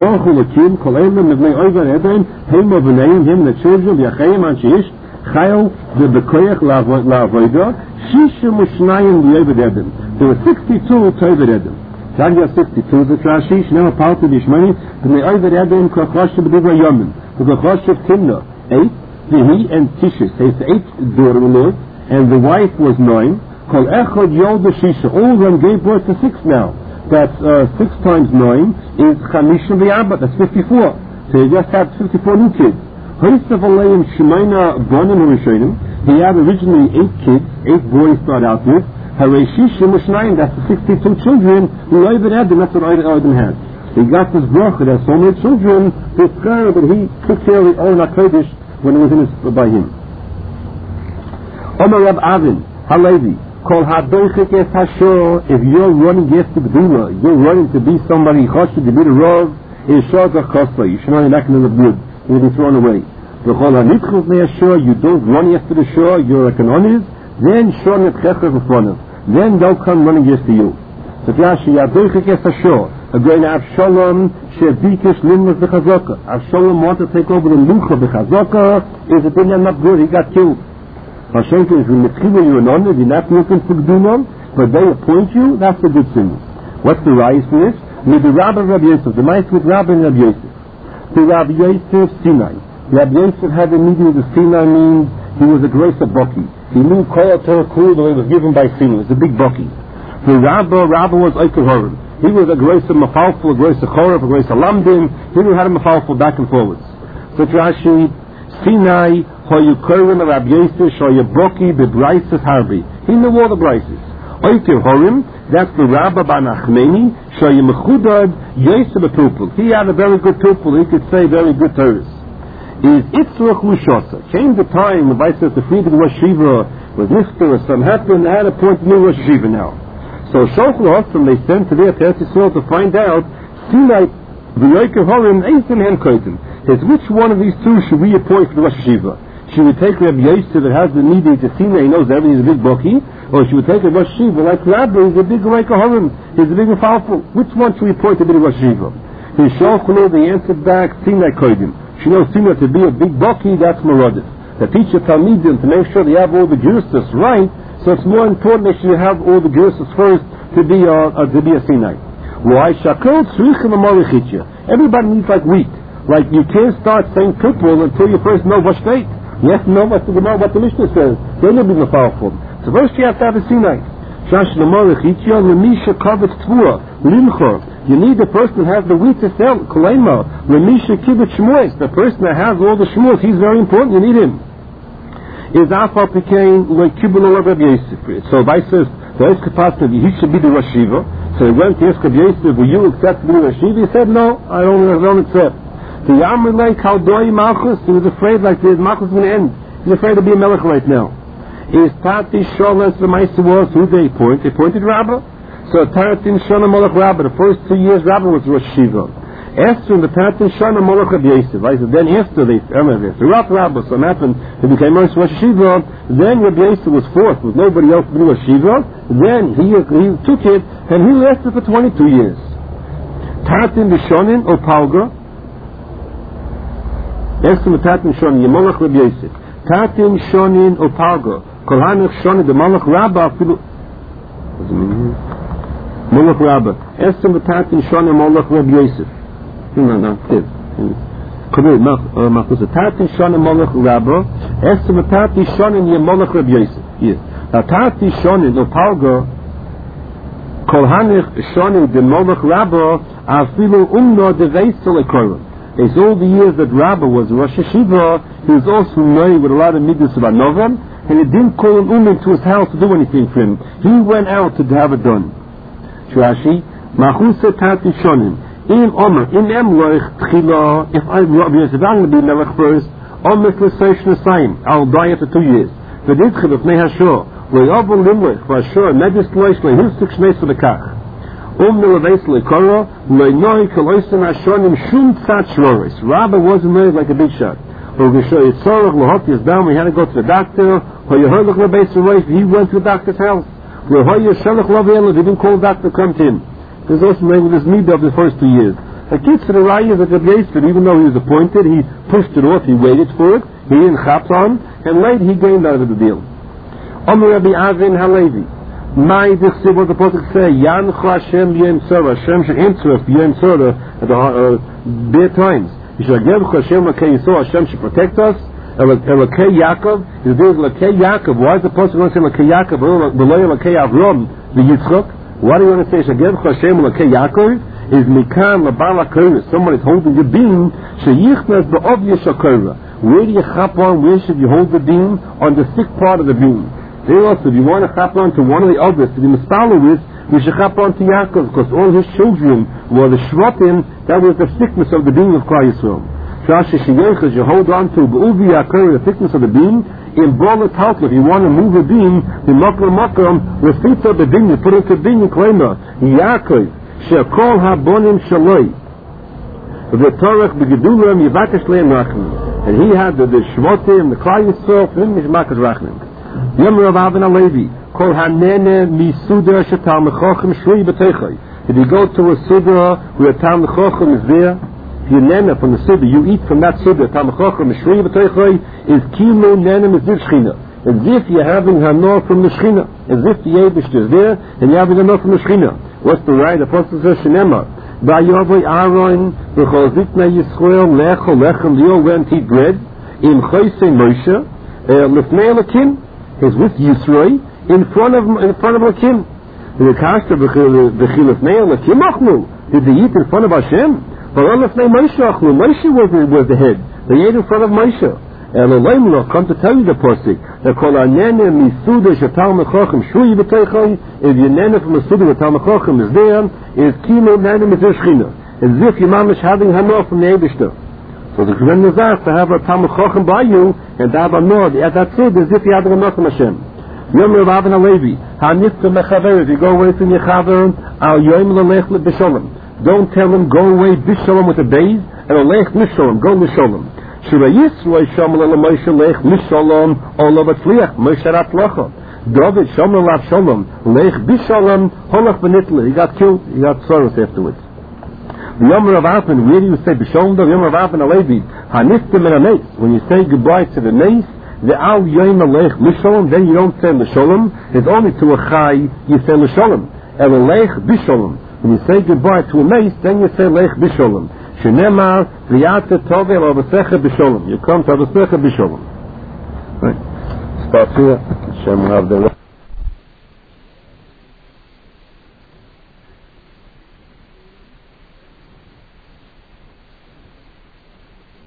Chulakim, Kolayim, Mibnei Oivan Edem, Hema B'neim, him and the children, Yachayim Anshish, Chayil, the Bekoyach Lavoida, Shisha Mushnayim, the Oivad Edem. There were 62 Toivad Edem. Tanya 62, the Trashish, now part of Ishmani, B'nei Oivad Edem, Kochosh B'divra Yomin, the Kochosh Timna, 8, he and Tishis, it's 8 daughter-in-laws, and the wife was 9, Kol Echad Yod Shisha, all of them gave birth to 6 now. That's 6 times 9 is Chamisha V'Abba, that's 54. So you just have 54 new kids. He had originally 8 kids, 8 boys start out with. Hareshisha Mushnayim, that's the 62 children who Oivad Edom, that's what Oivad had. He got this bracha, there's so many children, this guy, but he took care of the Oren HaKodesh when it was by him. Omer Rab Avin, Halevi, Kol Hadoichik Es Hashor, if you're running against the B'dula, you're running to be somebody Choshed, to be the Rav, is Shor Zachosla, you should not be knocking in the blood, you'll be thrown away. The Kol HaNitchus Ne'ashor, you don't run after the shore, you're like an honest, then Shor Netchecher in front of, then they'll come running against you. So Rashi, Hadoichik Es Hashor, again Avshalom, Shevikish Limnas B'Chazaka. Avshalom wanted to take over the Lucha B'Chazaka, is it didn't not good, he got killed. Hashem is when you're an honor, you're not looking for Gdunam, but they appoint you, that's a good thing. What's the rise for this? Maybe Rabbi Yosef, the mice with Rabbi and Rabbi Yosef. To Rabbi Yosef, Sinai. Rabbi Yosef had a meeting with the Sinai means he was a grace of Baki. He knew Kol Torah Kul, the way it was given by Sinai. It was a big Baki. The Rabbi was Eiker Horim. He was a grace of Mafalful, a grace of Chorav, a grace of Lamdim. He knew how to Mafalful back and forwards. So Rashi, Sinai, Hoyukorim, Rabbi Yosef, Shoyaboki, Bebraises Harbi. He knew all the Braises. Oikir Horim, that's the Rabbi Banachmeni, Shoyamechudad, Yosef Pupil. He had a very good pupil, he could say very good Torahs. Is Itzrach Lushosa. Came the time when Vice says the Friedrich Rosh Shiva was Nifter or something happened, they had a point new Rosh Shiva now. So Shochl Hossam, they sent to their Eretz Yisrael to find out, Sinai, the Oikir Horim, Eisim Henkoitim. Is which one of these two should we appoint for the Rosh Shiva? Should we take Rabbi Yosef that has the need to see that he knows everything is a big bookie, or should we take a Rosh Shiva like Rabbi is a big Reika Horim, he's a big and powerful? Which one should we appoint to be the Rosh Shiva? The Shochlur, they answered back, Sinai Kodim. She knows Sinai to be a big bookie, that's Moradif. The teacher Talmidim to make sure they have all the jurisdictions right, so it's more important they should have all the jurisdictions first to be a Sinai. Why? Shakol Tzrichim Amorichitya. Everybody needs like wheat. Like you can't start saying people until you first know what state. You have to know what the Mishnah says. Then you'll be more powerful. So first you have to have a Sinai. You need the person that has the wheat to sell. The person that has all the shmuos, he's very important, you need him. Is Afal became like Kibbutz Rabbi Yosef. So Vice says the Eskapat he should be the Rosh Shiva. So he went to Rabbi Yosef, will you accept to be the Rosh Shiva? He said, no, I don't accept. The Yamrlei Kaldoi Malchus, he was afraid like his Malchus was going to end. He's afraid to be a Melech right now. Is Tati Sholas the Meister was who they appointed? They appointed Rabbah. So Taratin Shana Molech Rabbah, the first 2 years Rabbah was Rosh Shiva. After the Taratin Shana Molech Rabbi Yosef, then after they throughout Rabbah, so happened, he became Rosh Shiva, then Rabbi Yosef was fourth, with nobody else to be Rosh Shiva, then he took it, and he lasted for 22 years. Taratin Bishonin or Palga, Estim Tatin Shonin, Yemolach Rabbi Yosef. Tatin Shonin Opago. Kolhanach Shonin, the Molach Rabbah. What does it mean? Molach Rabbah. Estim Tatin Shonin, Molach Rabbi Yosef. No, Tatin Shonin, Molach Rabbah. Estim Tatin Shonin, Yemolach Rabbi Yosef. Yes. Now Tatin Shonin Opago. Kolhanach Shonin, the Molach Rabbah. Afilu Umno de Veisel Ekorim. It's all the years that Rabbah was Rosh Hashiva, he was also married with a lot of midas of Anovam, and he didn't call an into his house to do anything for him. He went out to have it done. Shrashi, Machusa Tati Shonim, in Omer, in Emloich Tchila, if I'm going to be Melech first, Omer Klesation Asayim, I'll die after 2 years. The Didchil of Nehashor, Le'ovol Limlich, Vashor, Medis Loish, Lehilsuk Shneis Lekach. Rabbah wasn't married like a big shot. We had to go to the doctor. He went to the doctor's house. He didn't call the doctor to come to him. There's also married with his midah of the first 2 years. The kids to the Raya that Rabbi Yisrael, even though he was appointed, he pushed it off, he waited for it, he didn't chap on, and later he gained out of the deal. Omer Rabbi Avin Halevi, my dichsiv, what the Pasuk say, Yanchu Hashem Yom Tzara, Hashem should answer us Yom Tzara at the bare times. He should give Hashem Lakei Yisrael, Hashem should protect us. Lakei Yaakov, is there Lakei Yaakov? Why is the Pasuk going to say Lakei Yaakov, below Lakei Avram, the Yitzchak? Why do you want to say Shagev Hashem Lakei Yaakov? Is Mikan Labala Korah, someone is holding the beam, Sheyichnas Ba'obya Shakora. Where do you chap on? Where should you hold the beam? On the thick part of the beam. There also, if you want to chap on to one of the others, to be Mistala with, you should chap on to Yaakov, because all his children were the Shvatim, that was the thickness of the beam of Klal Yisrael. You hold on to the thickness of the beam. In Bola Talk, if you want to move a beam, the Makram, with feet of the beam, you put it to the beam, you claim Yaakov, Shekol Habonim Shaloi, the Torah Begedulam Yavakesh Leim Rachman. And he had the Shvatim, the Klal Yisrael, for him, Mishmakas Rachman. Yom Rav Avin Alevi, Kol Hanene Misuda Shetal Mechochem Shrui B'Teichai. If you go to a Suda where Tal Mechochem is there, if you nene from the Suda, you eat from that Suda, Tal Mechochem Shrui B'Teichai, is Kimu Nene Miziv Shechina. As if you're having Hanor from the Shechina. As if the Yebish is there, and you're having Hanor from the Shechina. What's the right? The Apostle says, Shenema, Vayovoi Aaron, V'chol Zikna Yisrael, Lecho Lechem, Leo went eat bread, in Choyse Moshe, Lefnei Elokim, is with Yisroi in front of Lakim. The Kashta B'chilefnei Lakim Achnu. Did they eat in front of Hashem? But Lefnei Moshe Achnu. Moshe was the head. They ate in front of Moshe. Eloim come to tell you the posik. They call Anene Misuda Shetal Mechochem Shui B'Teichai. If your nene from the Suda Shetal Mechochem is there, is Kimo Nene Mitzvah. As if your mom is having Hanor from the Eibishter. So the Kohen is asked to have a Talmud Chochem by you, and to have a Nord, that's it, as if you had a Nord from Hashem. Yom Rav Avin Alevi, HaNifta Mechaver, if you go away from your Chaver, Al Yom L'Lech B'Sholem. Don't tell him, go away B'Sholem with a Beis, and L'Lech Misholem, go Misholem. Shura Yisroi Shomal L'Moshe Lech Misholem, Ola B'Tzliach, Moshe Rat Locha. David Shomal Lav Sholem, Lech B'Sholem, Holach B'Nitla, he got killed, he got sorrows afterwards. Yom Rav Avin, where do you say B'Sholem? Yom Rav Avin Alevi, HaNifta Min HaNeis. When you say goodbye to the Neis, the Al Yom Alech Misholem, then you don't say L'Sholem. It's only to a Chai you say L'Sholem. El Lech B'Sholem. When you say goodbye to a Neis, then you say Lech B'Sholem. Shenemar V'yata Tovel Avasecha B'Sholem. You come to Avasecha B'Sholem. Right. Start here. Hashem will have the